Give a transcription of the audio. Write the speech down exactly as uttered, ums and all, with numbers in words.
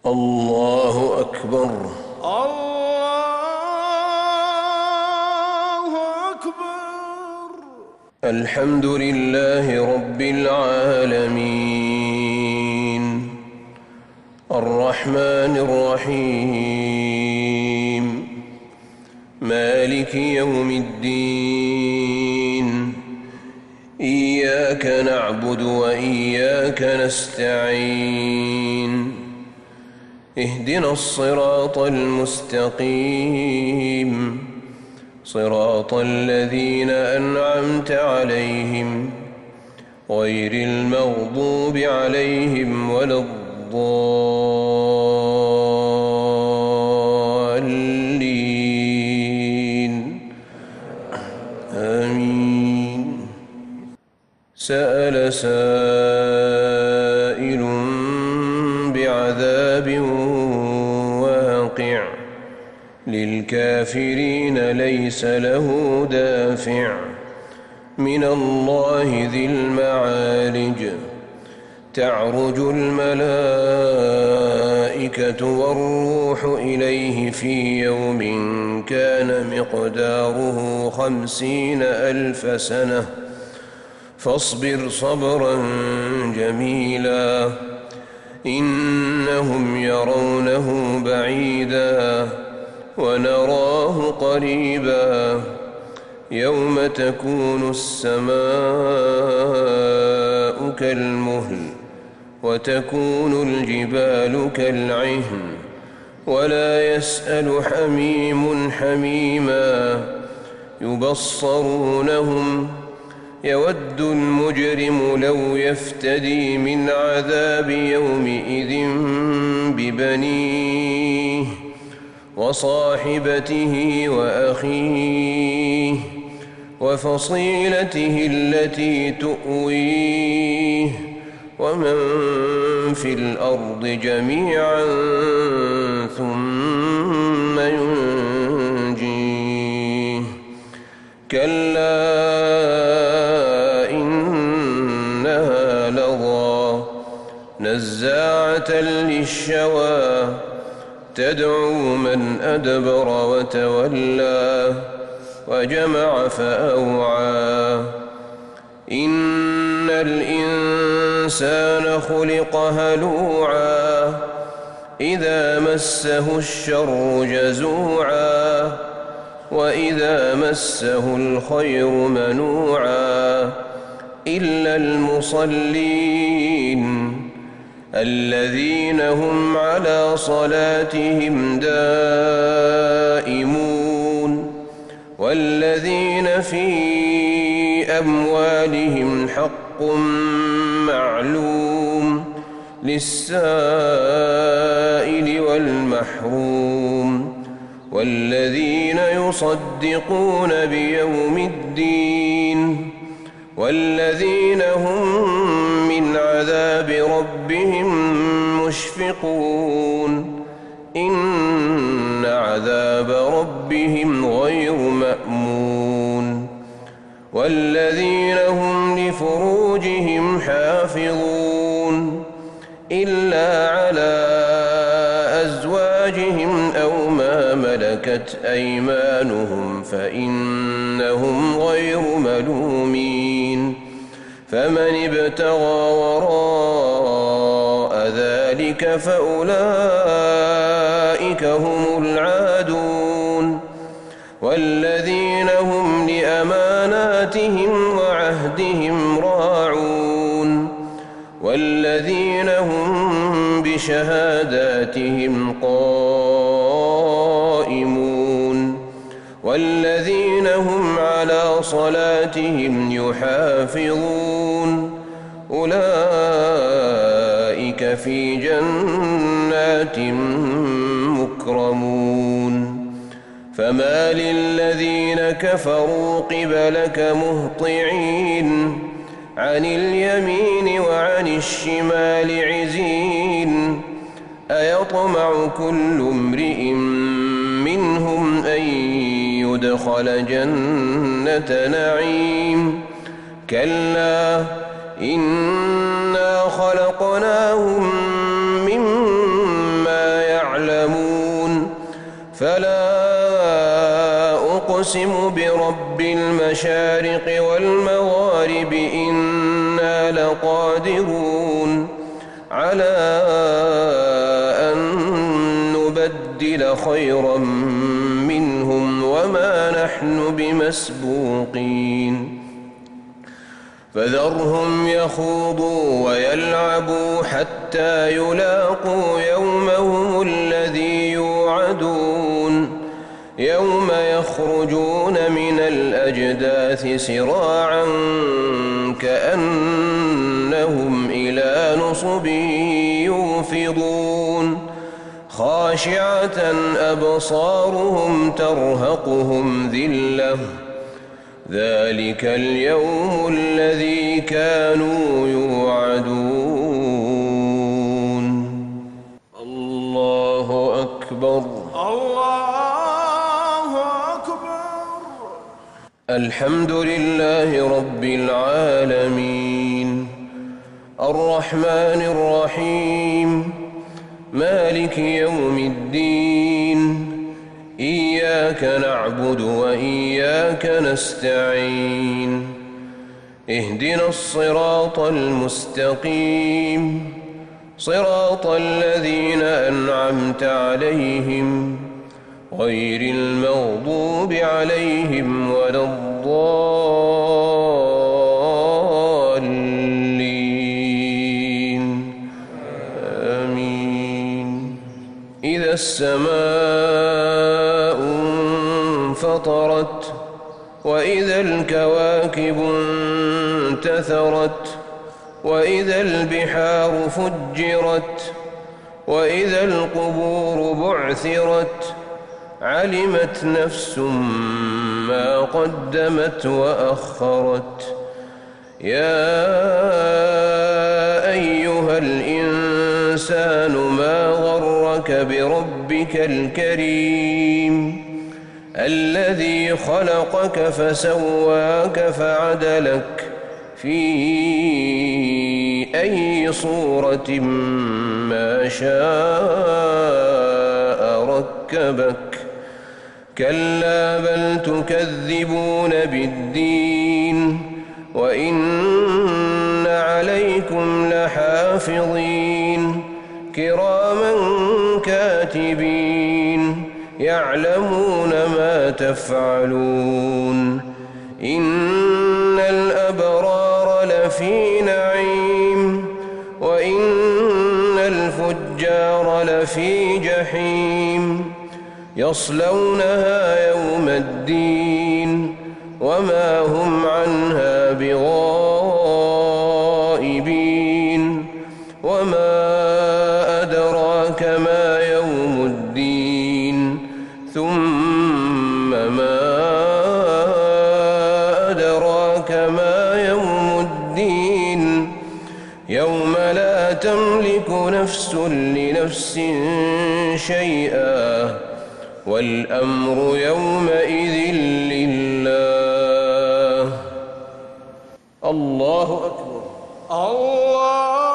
الله أكبر. الله أكبر. الحمد لله رب العالمين الرحمن الرحيم مالك يوم الدين إياك نعبد وإياك نستعين اهدنا الصراط المستقيم صراط الذين أنعمت عليهم غير المغضوب عليهم ولا الضالين آمين. سأل سائل بعذاب واقع للكافرين ليس له دافع من الله ذي المعارج تعرج الملائكة والروح إليه في يوم كان مقداره خمسين ألف سنة فاصبر صبرا جميلا إنهم يرونه بعيدا ونراه قريبا يوم تكون السماء كالمهل وتكون الجبال كالعهن ولا يسأل حميم حميما يبصرونهم يود المجرم لو يفتدي من عذاب يومئذ ببنيه وصاحبته وأخيه وفصيلته التي تؤويه ومن في الأرض جميعا ثم ينجيه كلا إنها لظى نزاعة للشوى تدعو من أدبر وتولى وجمع فأوعى إن الإنسان خلق هلوعا إذا مسه الشر جزوعا وإذا مسه الخير منوعا إلا المصلين الذين هم على صلاتهم دائمون والذين في أموالهم حق معلوم للسائل والمحروم والذين يصدقون بيوم الدين والذين هم من عذاب ربهم مشفقون إن عذاب ربهم غير مأمون والذين هم لفروجهم حافظون إلا على أزواجهم أو ما ملكت أيمانهم فإنهم غير ملومين فمن ابتغى وراء ذلك فأولئك هم العادون والذين هم لأماناتهم وعهدهم راعون والذين هم بشهاداتهم قائمون والذين هم على صلاتهم يحافظون أولئك في جنات مكرمون فما للذين كفروا قبلك مهطعين عن اليمين وعن الشمال عزين أيطمع كل امرئ منهم أن يدخل جنة نعيم كلا إنا خلقناهم مما فلا أقسم برب المشارق والمغارب إنا لقادرون على أن نبدل خيرا منهم وما نحن بمسبوقين فذرهم يخوضوا ويلعبوا حتى يلاقوا يومهم الذي يوعدون يوم يخرجون من الأجداث سراعا كأنهم إلى نصب يوفضون خاشعة أبصارهم ترهقهم ذلة ذلك اليوم الذي كانوا يوعدون الله أكبر الله أكبر. الحمد لله رب العالمين الرحمن الرحيم مالك يوم الدين إياك نعبد وإياك نستعين اهدنا الصراط المستقيم صراط الذين أنعمت عليهم غير المغضوب عليهم ولا الضالين آمين. إذا السماء انفطرت وإذا الكواكب انتثرت وإذا البحار فجرت وإذا القبور بعثرت علمت نفس ما قدمت وأخرت يا أيها الإنسان ما غرك بربك الكريم الذي خلقك فسواك فعدلك في أي صورة ما شاء ركبك كلا بل تكذبون بالدين وإن عليكم لحافظين كراما كاتبين يعلمون ما تفعلون إن الأبرار لفي نعيم وإن الفجار لفي جحيم يصلونها يوم الدين وما هم عنها بغائبين وما أدراك ما يوم الدين ثم ما أدراك ما يوم الدين يوم لا تملك نفس لنفس شيئا والأمر يومئذ لله. الله أكبر. الله